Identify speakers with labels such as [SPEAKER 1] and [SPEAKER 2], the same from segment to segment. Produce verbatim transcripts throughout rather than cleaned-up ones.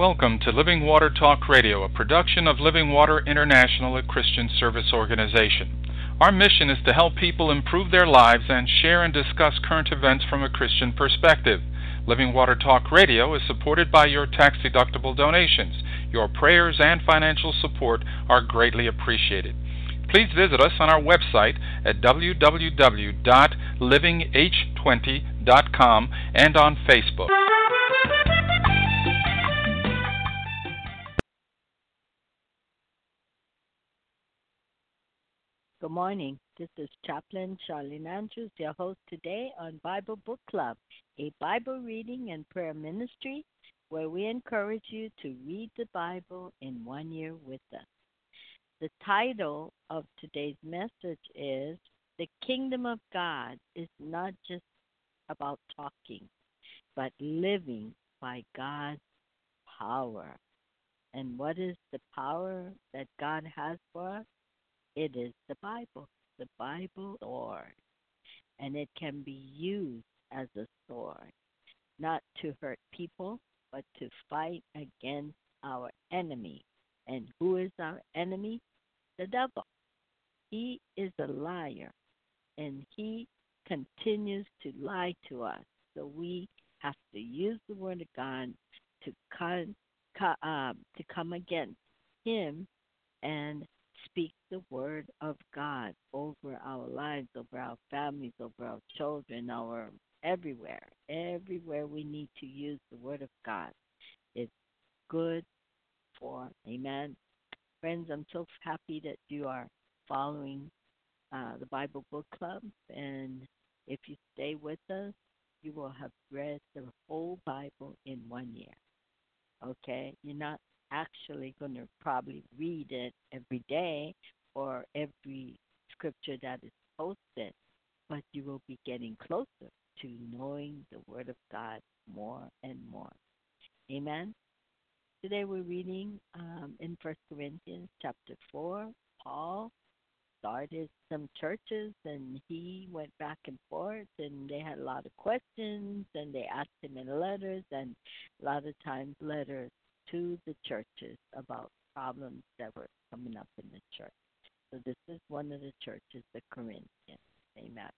[SPEAKER 1] welcome to Living Water Talk Radio, a production of Living Water International, a Christian service organization. Our mission is to help people improve their lives and share and discuss current events from a Christian perspective. Living Water Talk Radio is supported by your tax-deductible donations. Your prayers and financial support are greatly appreciated. Please visit us on our website at w w w dot living h twenty dot com and on Facebook.
[SPEAKER 2] Good morning. This is Chaplain Charlene Andrews, your host today on Bible Book Club, a Bible reading and prayer ministry where we encourage you to read the Bible in one year with us. The title of today's message is The Kingdom of God is not just about talking, but living by God's power. And what is the power that God has for us? It is the Bible, the Bible sword, and it can be used as a sword, not to hurt people, but to fight against our enemy. And who is our enemy? The devil. He is a liar, and he continues to lie to us. So we have to use the Word of God to come, um, to come against him and speak the word of God over our lives, over our families, over our children, our everywhere. Everywhere we need to use the word of God. It's good for, amen. Friends, I'm so happy that you are following uh, the Bible Book Club. And if you stay with us, you will have read the whole Bible in one year. Okay? You're not actually going to probably read it every day or every scripture that is posted, but you will be getting closer to knowing the Word of God more and more. Amen. Today we're reading um, in First Corinthians chapter four. Paul started some churches and he went back and forth and they had a lot of questions and they asked him in letters, and a lot of times letters to the churches about problems that were coming up in the church. So this is one of the churches, the Corinthians. Amen.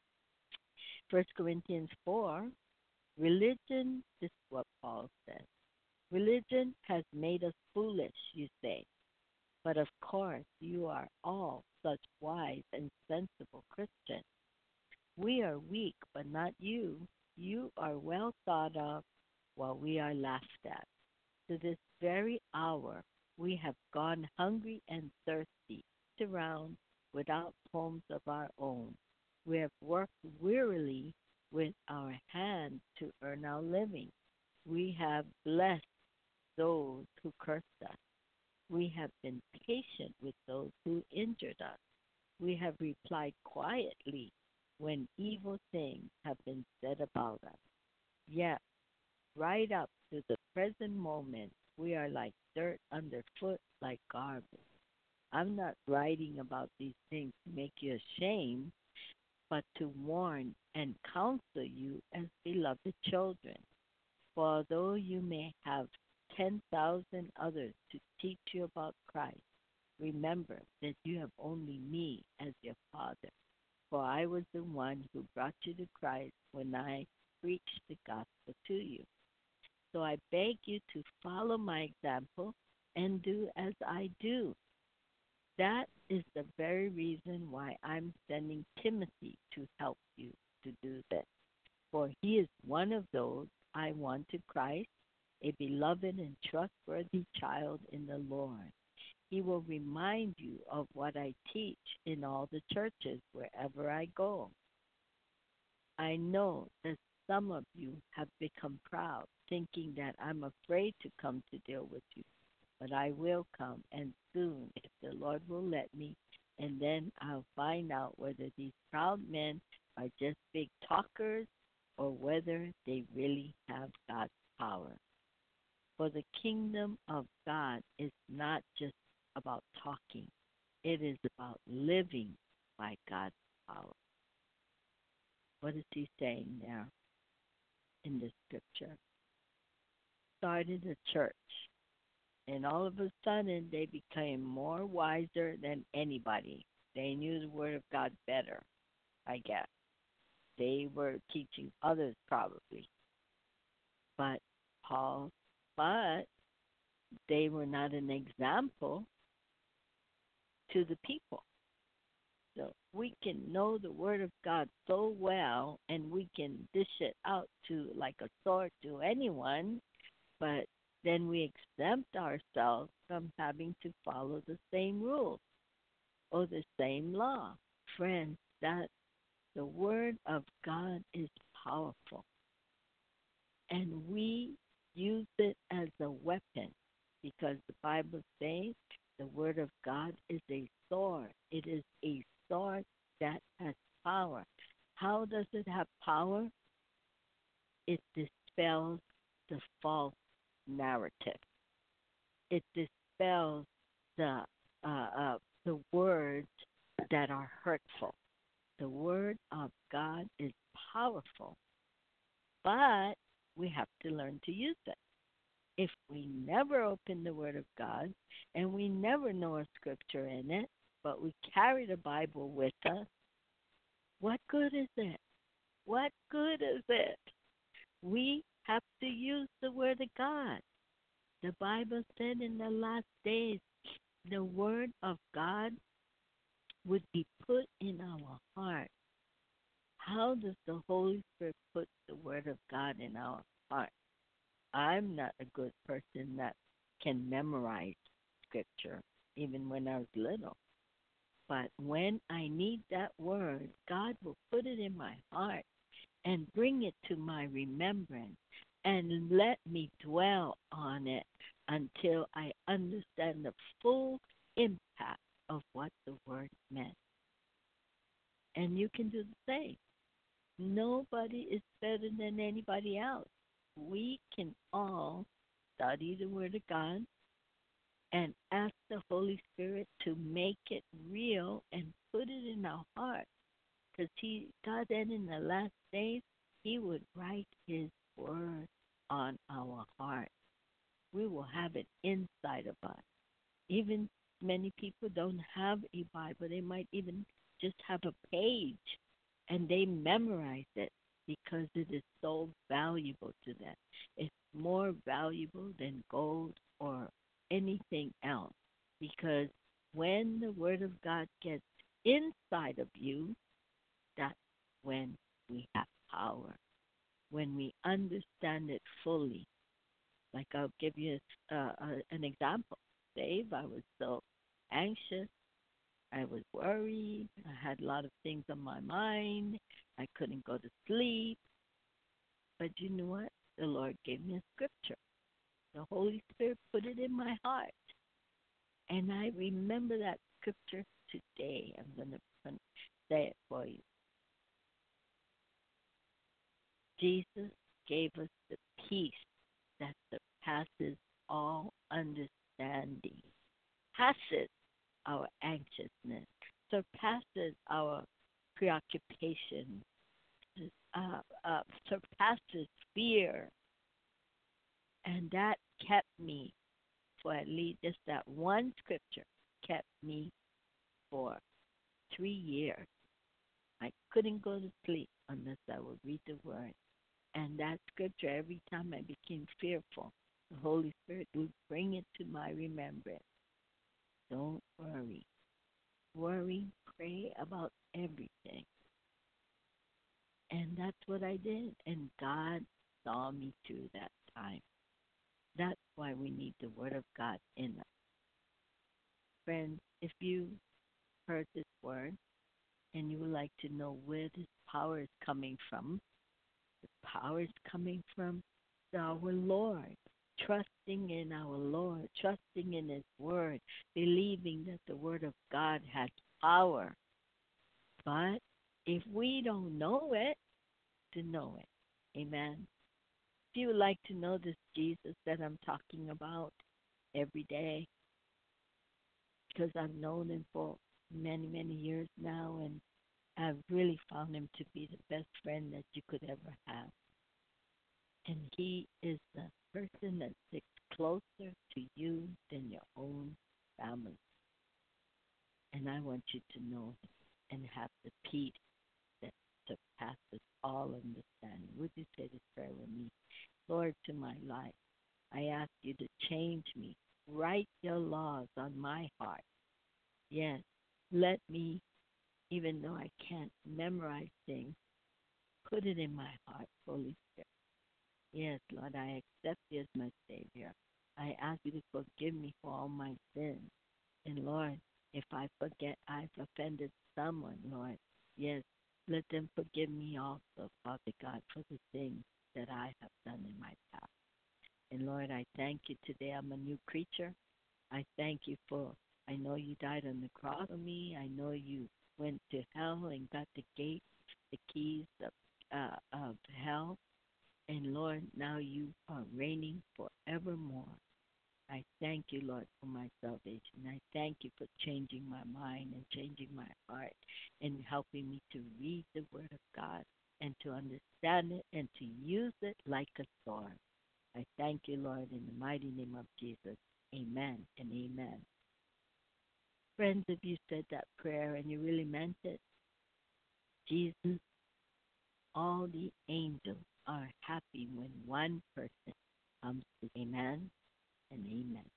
[SPEAKER 2] First Corinthians four, religion, this is what Paul says. Religion has made us foolish, you say. But of course, you are all such wise and sensible Christians. We are weak, but not you. You are well thought of, while we are laughed at. To this very hour, we have gone hungry and thirsty around without homes of our own. We have worked wearily with our hands to earn our living. We have blessed those who cursed us. We have been patient with those who injured us. We have replied quietly when evil things have been said about us. Yet, right up to the present moment, we are like dirt underfoot, like garbage. I'm not writing about these things to make you ashamed, but to warn and counsel you as beloved children. For although you may have ten thousand others to teach you about Christ, remember that you have only me as your father. For I was the one who brought you to Christ when I preached the gospel to you. So I beg you to follow my example and do as I do. That is the very reason why I'm sending Timothy to help you to do this. For he is one of those I won to Christ, a beloved and trustworthy child in the Lord. He will remind you of what I teach in all the churches wherever I go. I know that some of you have become proud, thinking that I'm afraid to come to deal with you. But I will come, and soon, if the Lord will let me, and then I'll find out whether these proud men are just big talkers or whether they really have God's power. For the kingdom of God is not just about talking. It is about living by God's power. What is he saying there in the scripture? started a church, and all of a sudden they became more wiser than anybody. They knew the Word of God better, I guess. They were teaching others probably. But Paul, but they were not an example to the people. So we can know the Word of God so well, and we can dish it out to like a sword to anyone, but then we exempt ourselves from having to follow the same rules or the same law. Friends, that the Word of God is powerful, and we use it as a weapon because the Bible says the Word of God is a sword. It is a sword that has power. How does it have power? It dispels the false narrative. It dispels the uh, uh, the words that are hurtful. The Word of God is powerful, but we have to learn to use it. If we never open the Word of God and we never know a scripture in it, but we carry the Bible with us, what good is it? What good is it? We have to use the Word of God. The Bible said in the last days, the Word of God would be put in our heart. How does the Holy Spirit put the Word of God in our heart? I'm not a good person that can memorize scripture, even when I was little. But when I need that word, God will put it in my heart and bring it to my remembrance and let me dwell on it until I understand the full impact of what the word meant. And you can do the same. Nobody is better than anybody else. We can all study the Word of God and ask the Holy Spirit to make it real and put it in our heart. Because he, God said in the last days, he would write his word on our heart. We will have it inside of us. Even many people don't have a Bible. They might even just have a page, and they memorize it because it is so valuable to them. It's more valuable than gold or anything else, because when the Word of God gets inside of you, that's when we have power, when we understand it fully. Like I'll give you uh, uh, an example. Dave, I was so anxious. I was worried. I had a lot of things on my mind. I couldn't go to sleep. But you know what? The Lord gave me a scripture. The Holy Spirit put it in my heart. And I remember that scripture today. I'm going to say it for you. Jesus gave us the peace that surpasses all understanding, passes our anxiousness, surpasses our preoccupation, uh, uh, surpasses fear. And that kept me for at least just that one scripture kept me for three years. I couldn't go to sleep unless I would read the word. And that scripture, every time I became fearful, the Holy Spirit would bring it to my remembrance. Don't worry. Worry, pray about everything. And that's what I did. And God saw me through that time. That's why we need the Word of God in us. Friends, if you heard this word and you would like to know where this power is coming from, the power is coming from our Lord, trusting in our Lord, trusting in His Word, believing that the Word of God has power. But if we don't know it, to know it. Amen. If you would like to know this Jesus that I'm talking about every day, because I've known Him for many, many years now, and I've really found Him to be the best friend that you could ever have. And He is the person that sticks closer to you than your own family. And I want you to know him and have the peace that surpasses all understanding. Would you say this prayer with me? Lord, to my life, I ask you to change me. Write your laws on my heart. Yes, let me, even though I can't memorize things, put it in my heart, Holy Spirit. Yes, Lord, I accept you as my Savior. I ask you to forgive me for all my sins. And Lord, if I forget I've offended someone, Lord, yes, let them forgive me also, Father God, for the things that I have done in my past. And Lord, I thank you today. I'm a new creature. I thank you for, I know you died on the cross for me. I know you went to hell and got the gate, the keys of, uh, of hell. And Lord, now you are reigning forevermore. I thank you, Lord, for my salvation. I thank you for changing my mind and changing my heart and helping me to read the Word of God and to understand it and to use it like a sword. I thank you, Lord, in the mighty name of Jesus. Amen and amen. Friends, if you said that prayer and you really meant it, Jesus, all the angels are happy when one person comes to amen and amen.